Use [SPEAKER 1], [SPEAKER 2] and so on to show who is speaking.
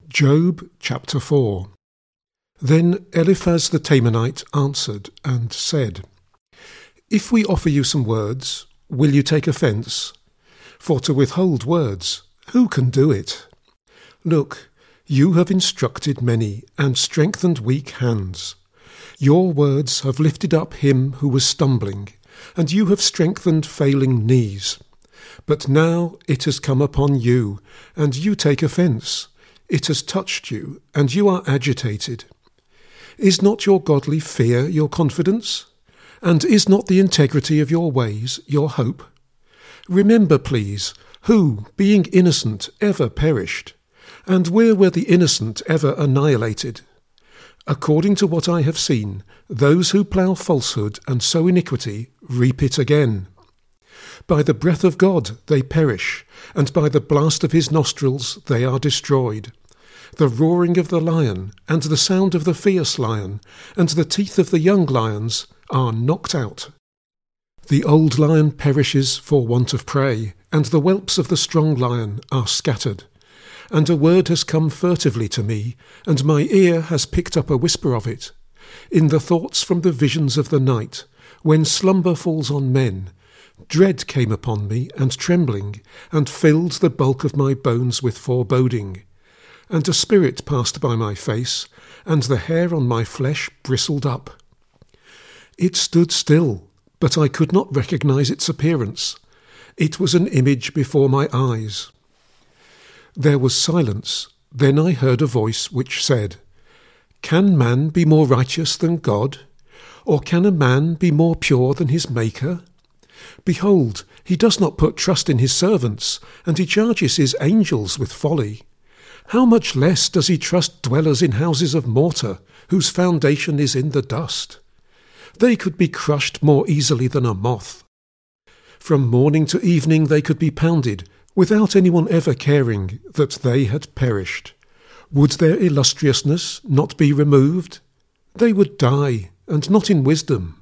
[SPEAKER 1] Job chapter 4. Then Eliphaz the Temanite answered and said, If we offer you some words, will you take offence? For to withhold words, who can do it? Look, you have instructed many and strengthened weak hands. Your words have lifted up him who was stumbling, and you have strengthened failing knees. But now it has come upon you, and you take offence. It has touched you, and you are agitated. Is not your godly fear your confidence? And is not the integrity of your ways your hope? Remember, please, who, being innocent, ever perished, and where were the innocent ever annihilated? According to what I have seen, those who plough falsehood and sow iniquity reap it again. By the breath of God they perish, and by the blast of his nostrils they are destroyed. The roaring of the lion, and the sound of the fierce lion, and the teeth of the young lions are knocked out. The old lion perishes for want of prey, and the whelps of the strong lion are scattered. And a word has come furtively to me, and my ear has picked up a whisper of it, in the thoughts from the visions of the night, when slumber falls on men. Dread came upon me, and trembling, and filled the bulk of my bones with foreboding. And a spirit passed by my face, and the hair on my flesh bristled up. It stood still, but I could not recognize its appearance. It was an image before my eyes. There was silence. Then I heard a voice which said, Can man be more righteous than God? Or can a man be more pure than his Maker? Behold, he does not put trust in his servants, and he charges his angels with folly. How much less does he trust dwellers in houses of mortar, whose foundation is in the dust? They could be crushed more easily than a moth. From morning to evening they could be pounded, without anyone ever caring that they had perished. Would their illustriousness not be removed? They would die, and not in wisdom.